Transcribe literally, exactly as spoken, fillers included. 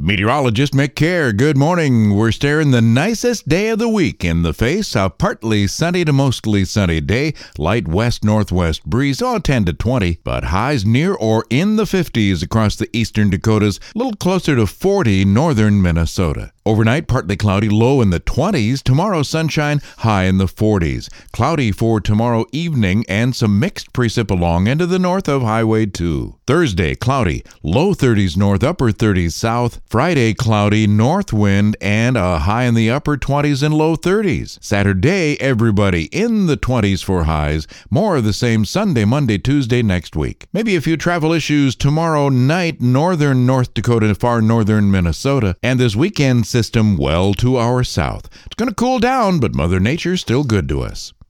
Meteorologist Mick Kerr, good morning. We're staring the nicest day of the week in the face. A partly sunny to mostly sunny day. Light west-northwest breeze, oh, ten to twenty. But highs near or in the fifties across the eastern Dakotas. A little closer to forty northern Minnesota. Overnight, partly cloudy, low in the twenties. Tomorrow, sunshine, high in the forties. Cloudy for tomorrow evening and some mixed precip along into the north of Highway two. Thursday, cloudy, low thirties north, upper thirties south. Friday, cloudy, north wind, and a high in the upper twenties and low thirties. Saturday, everybody in the twenties for highs. More of the same Sunday, Monday, Tuesday next week. Maybe a few travel issues tomorrow night, northern North Dakota, far northern Minnesota, and this weekend system well to our south. It's going to cool down, but Mother Nature's still good to us.